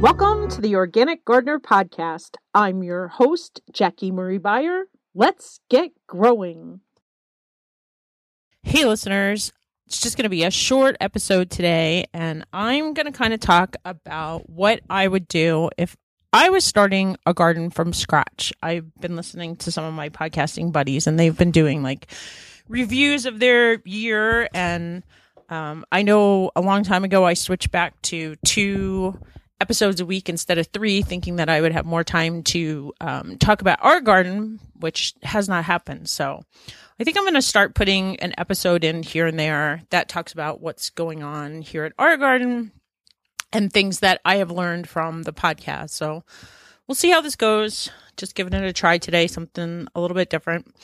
Welcome to the Organic Gardener Podcast. I'm your host, Jackie Marie Beyer. Let's get growing. Hey, listeners. It's just going to be a short episode today, and I'm going to kind of talk about what I would do if I was starting a garden from scratch. I've been listening to some of my podcasting buddies, and they've been doing like reviews of their year, and I know a long time ago I switched back to 2 episodes a week instead of 3, thinking that I would have more time to talk about our garden, which has not happened. So I think I'm going to start putting an episode in here and there that talks about what's going on here at our garden and things that I have learned from the podcast. So we'll see how this goes. Just giving it a try today, something a little bit different.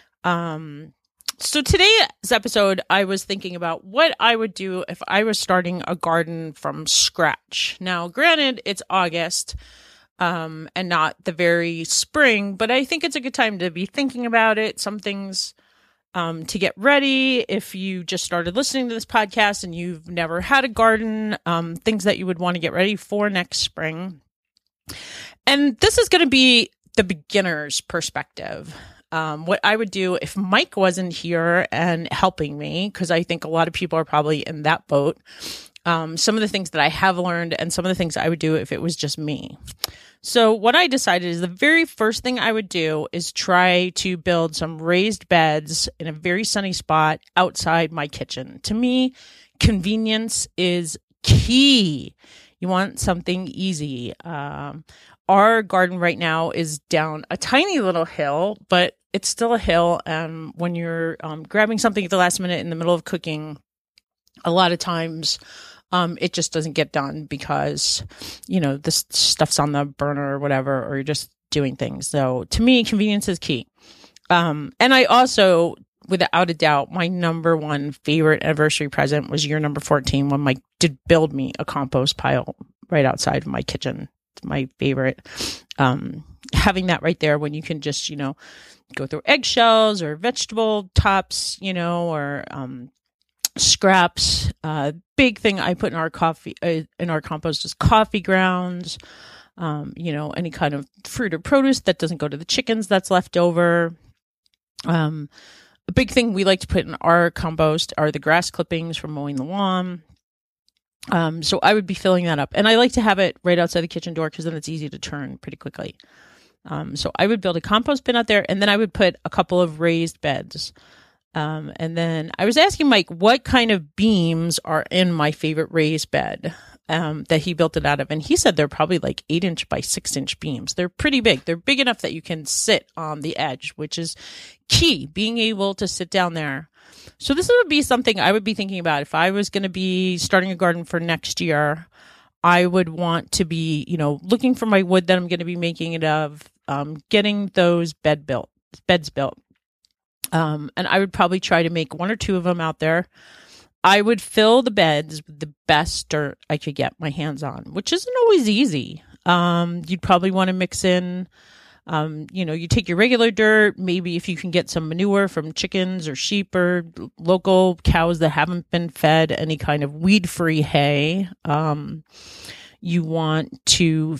So today's episode, I was thinking about what I would do if I was starting a garden from scratch. Now, granted, it's August and not the very spring, but I think it's a good time to be thinking about it. Some things to get ready if you just started listening to this podcast and you've never had a garden, things that you would want to get ready for next spring. And this is going to be the beginner's perspective. What I would do if Mike wasn't here and helping me, because I think a lot of people are probably in that boat. Some of the things that I have learned and some of the things I would do if it was just me. So what I decided is the very first thing I would do is try to build some raised beds in a very sunny spot outside my kitchen. To me, convenience is key. You want something easy. Our garden right now is down a tiny little hill, but it's still a hill. And when you're grabbing something at the last minute in the middle of cooking, a lot of times it just doesn't get done because, you know, this stuff's on the burner or whatever, or you're just doing things. So to me, convenience is key. And I also, without a doubt, my number one favorite anniversary present was year number 14 when Mike did build me a compost pile right outside of my kitchen. It's my favorite. Having that right there when you can just, you know, go through eggshells or vegetable tops, you know, or scraps. Big thing I put in our compost is coffee grounds, you know, any kind of fruit or produce that doesn't go to the chickens that's left over. A big thing we like to put in our compost are the grass clippings from mowing the lawn. So I would be filling that up, and I like to have it right outside the kitchen door because then it's easy to turn pretty quickly. So I would build a compost bin out there, and then I would put a couple of raised beds. And then I was asking Mike what kind of beams are in my favorite raised bed that he built it out of. And he said they're probably like 8-inch by 6-inch beams. They're pretty big. They're big enough that you can sit on the edge, which is key, being able to sit down there. So this would be something I would be thinking about if I was going to be starting a garden for next year. I would want to be, you know, looking for my wood that I'm going to be making it of, getting those beds built. And I would probably try to make 1 or 2 of them out there. I would fill the beds with the best dirt I could get my hands on, which isn't always easy. You'd probably want to mix in, you know, you take your regular dirt, maybe if you can get some manure from chickens or sheep or local cows that haven't been fed any kind of weed-free hay. You want to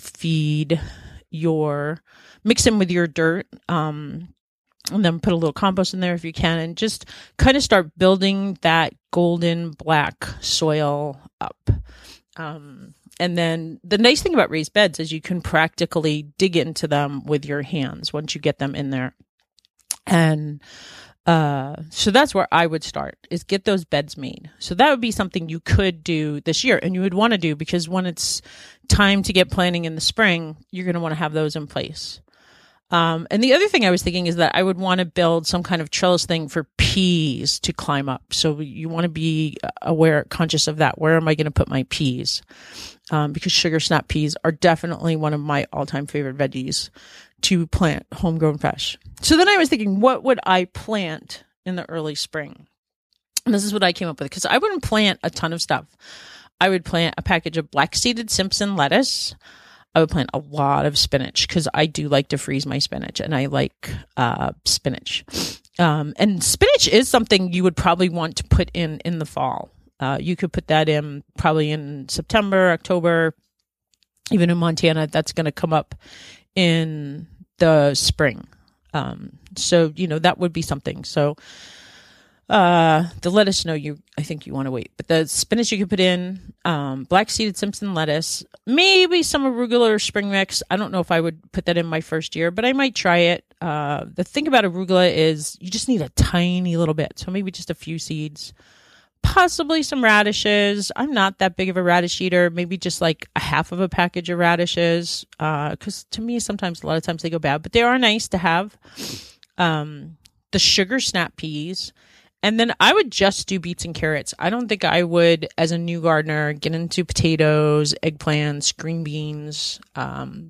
mix in with your dirt, and then put a little compost in there if you can, and just kind of start building that golden black soil up. And then the nice thing about raised beds is you can practically dig into them with your hands once you get them in there. And so that's where I would start, is get those beds made. So that would be something you could do this year, and you would want to do, because when it's time to get planting in the spring, you're going to want to have those in place. And the other thing I was thinking is that I would want to build some kind of trellis thing for peas to climb up. So you want to be conscious of that. Where am I going to put my peas? Because sugar snap peas are definitely one of my all-time favorite veggies to plant homegrown fresh. So then I was thinking, what would I plant in the early spring? And this is what I came up with, because I wouldn't plant a ton of stuff. I would plant a package of black-seeded Simpson lettuce. I would plant a lot of spinach, because I do like to freeze my spinach, and I like spinach. And spinach is something you would probably want to put in the fall. You could put that in probably in September, October. Even in Montana, that's going to come up in the spring. So, that would be something. So, the lettuce, no, I think you want to wait. But the spinach you can put in, black seeded Simpson lettuce, maybe some arugula or spring mix. I don't know if I would put that in my first year, but I might try it. The thing about arugula is you just need a tiny little bit. So maybe just a few seeds, possibly some radishes. I'm not that big of a radish eater. Maybe just like a half of a package of radishes. Cause to me, a lot of times they go bad, but they are nice to have. The sugar snap peas. And then I would just do beets and carrots. I don't think I would, as a new gardener, get into potatoes, eggplants, green beans, I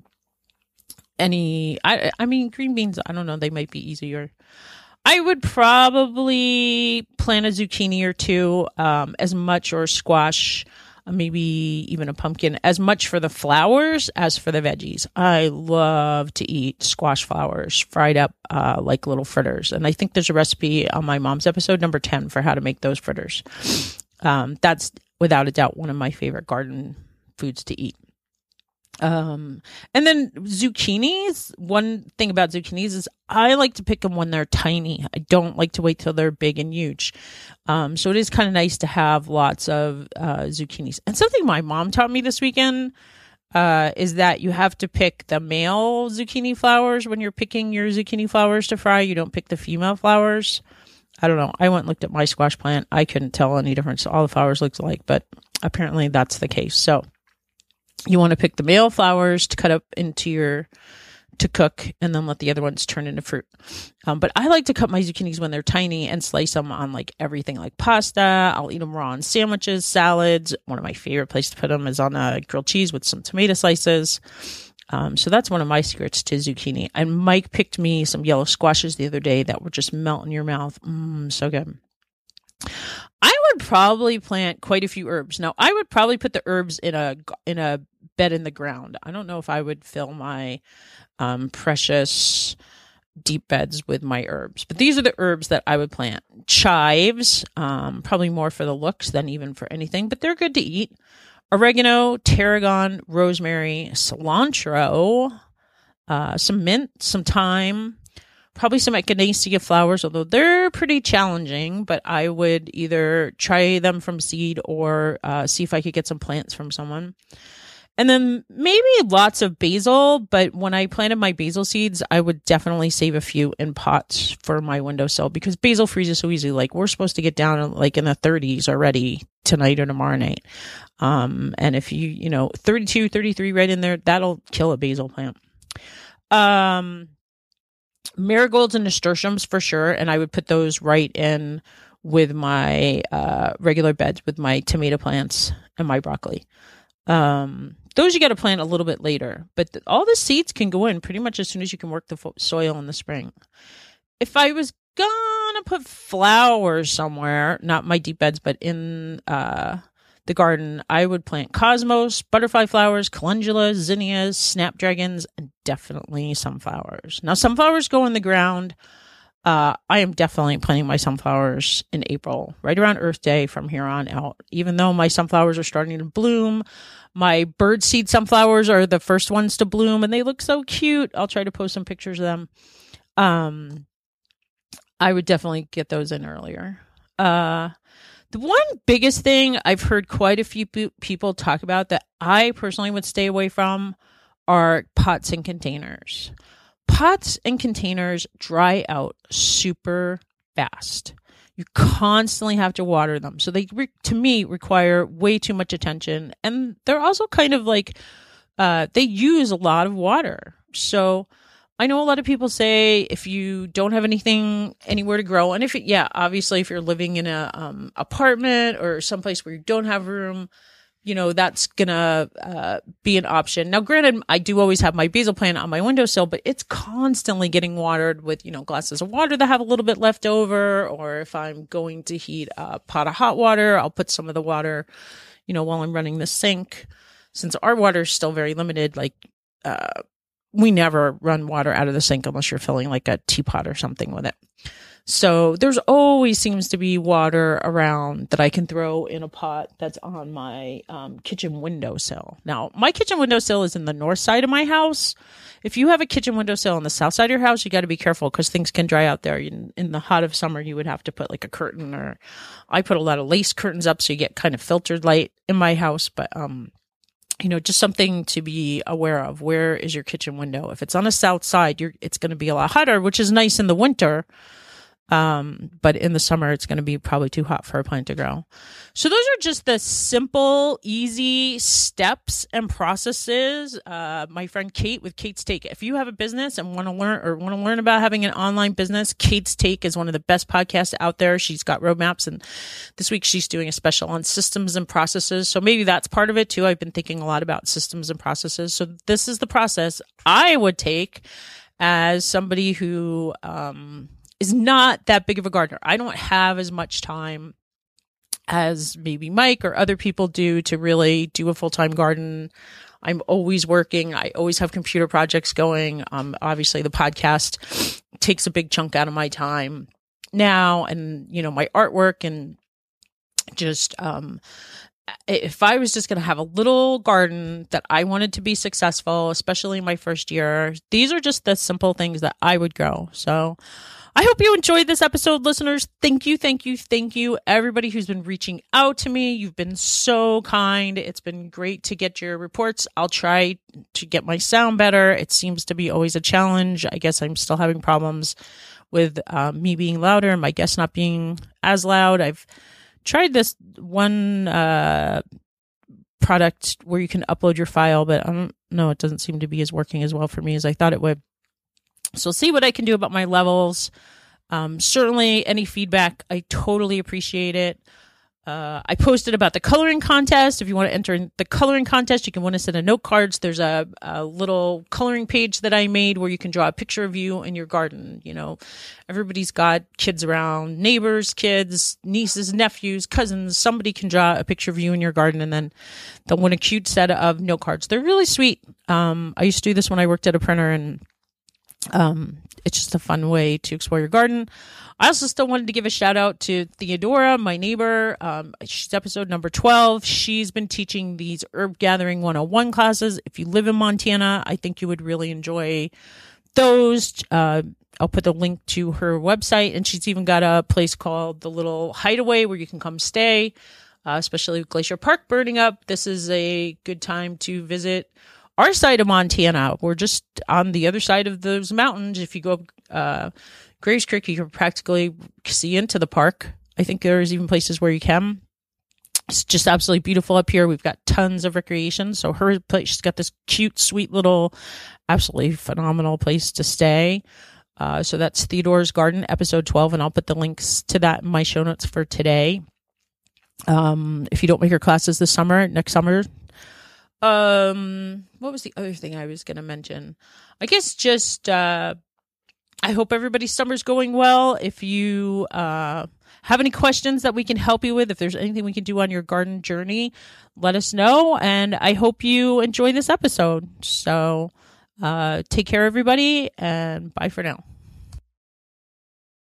mean, green beans, I don't know, they might be easier. I would probably plant a zucchini or two, as much, or squash, maybe even a pumpkin, as much for the flowers as for the veggies. I love to eat squash flowers fried up like little fritters. And I think there's a recipe on my mom's episode, number 10, for how to make those fritters. That's without a doubt one of my favorite garden foods to eat. And then zucchinis, one thing about zucchinis is I like to pick them when they're tiny. I don't like to wait till they're big and huge. So it is kind of nice to have lots of zucchinis. And something my mom taught me this weekend is that you have to pick the male zucchini flowers when you're picking your zucchini flowers to fry. You don't pick the female flowers. I don't know. I went and looked at my squash plant. I couldn't tell any difference. All the flowers looked alike, but apparently that's the case. So you want to pick the male flowers to cut up to cook, and then let the other ones turn into fruit. But I like to cut my zucchinis when they're tiny and slice them on like everything, like pasta. I'll eat them raw on sandwiches, salads. One of my favorite places to put them is on a grilled cheese with some tomato slices. So that's one of my secrets to zucchini. And Mike picked me some yellow squashes the other day that would just melt in your mouth. So good. I would probably plant quite a few herbs. Now, I would probably put the herbs in a bed in the ground. I don't know if I would fill my precious deep beds with my herbs, but these are the herbs that I would plant. Chives, probably more for the looks than even for anything, but they're good to eat. Oregano, tarragon, rosemary, cilantro, some mint, some thyme. Probably some echinacea flowers, although they're pretty challenging, but I would either try them from seed or see if I could get some plants from someone. And then maybe lots of basil, but when I planted my basil seeds, I would definitely save a few in pots for my windowsill because basil freezes so easily. Like we're supposed to get down like in the 30s already tonight or tomorrow night. And if 32, 33 right in there, that'll kill a basil plant. Marigolds and nasturtiums for sure, and I would put those right in with my regular beds with my tomato plants and my broccoli. Those you got to plant a little bit later, but all the seeds can go in pretty much as soon as you can work the soil in the spring. If I was gonna put flowers somewhere, not my deep beds, but in the garden, I would plant cosmos, butterfly flowers, calendulas, zinnias, snapdragons, and definitely sunflowers. Now, sunflowers go in the ground. I am definitely planting my sunflowers in April, right around Earth Day from here on out. Even though my sunflowers are starting to bloom, my birdseed sunflowers are the first ones to bloom, and they look so cute. I'll try to post some pictures of them. I would definitely get those in earlier. The one biggest thing I've heard quite a few people talk about that I personally would stay away from are pots and containers. Pots and containers dry out super fast. You constantly have to water them. So they, to me, require way too much attention. And they're also kind of like, they use a lot of water. So I know a lot of people say if you don't have anything anywhere to grow, and obviously if you're living in a apartment or someplace where you don't have room, that's gonna be an option. Now, granted, I do always have my basil plant on my windowsill, but it's constantly getting watered with glasses of water that have a little bit left over. Or if I'm going to heat a pot of hot water, I'll put some of the water, while I'm running the sink. Since our water is still very limited, we never run water out of the sink unless you're filling like a teapot or something with it. So there's always seems to be water around that I can throw in a pot that's on my kitchen windowsill. Now, my kitchen windowsill is in the north side of my house. If you have a kitchen windowsill on the south side of your house, you got to be careful because things can dry out there. In the hot of summer, you would have to put like a curtain, or I put a lot of lace curtains up so you get kind of filtered light in my house. But just something to be aware of. Where is your kitchen window? If it's on the south side, it's going to be a lot hotter, which is nice in the winter. But in the summer, it's going to be probably too hot for a plant to grow. So those are just the simple, easy steps and processes. My friend Kate with Kate's Take. If you have a business and want to learn about having an online business, Kate's Take is one of the best podcasts out there. She's got roadmaps, and this week she's doing a special on systems and processes. So maybe that's part of it too. I've been thinking a lot about systems and processes. So this is the process I would take as somebody who, is not that big of a gardener. I don't have as much time as maybe Mike or other people do to really do a full-time garden. I'm always working. I always have computer projects going. Obviously the podcast takes a big chunk out of my time now, and, my artwork, and just, if I was just going to have a little garden that I wanted to be successful, especially in my first year, these are just the simple things that I would grow. So I hope you enjoyed this episode, listeners. Thank you, everybody who's been reaching out to me. You've been so kind. It's been great to get your reports. I'll try to get my sound better. It seems to be always a challenge. I guess I'm still having problems with me being louder and my guests not being as loud. I've tried this one product where you can upload your file, but I don't know. It doesn't seem to be working as well for me as I thought it would. So see what I can do about my levels. Certainly any feedback, I totally appreciate it. I posted about the coloring contest. If you want to enter in the coloring contest, you can want to send a note cards. There's a little coloring page that I made where you can draw a picture of you in your garden. Everybody's got kids around, neighbors, kids, nieces, nephews, cousins. Somebody can draw a picture of you in your garden, and then they'll win a cute set of note cards. They're really sweet. I used to do this when I worked at a printer, and it's just a fun way to explore your garden. I also still wanted to give a shout out to Theodora, my neighbor. She's episode number 12. She's been teaching these herb gathering 101 classes. If you live in Montana, I think you would really enjoy those. I'll put the link to her website, and she's even got a place called the Little Hideaway where you can come stay, especially with Glacier Park burning up. This is a good time to visit our side of Montana. We're just on the other side of those mountains. If you go up Graves Creek, you can practically see into the park. I think there's even places where you can. It's just absolutely beautiful up here. We've got tons of recreation. So her place, she's got this cute, sweet little, absolutely phenomenal place to stay. So that's Theodora's Garden, episode 12, and I'll put the links to that in my show notes for today. If you don't make your classes this summer, next summer. What was the other thing I was going to mention? I guess just, I hope everybody's summer's going well. If you have any questions that we can help you with, if there's anything we can do on your garden journey, let us know. And I hope you enjoy this episode. So take care, everybody, and bye for now.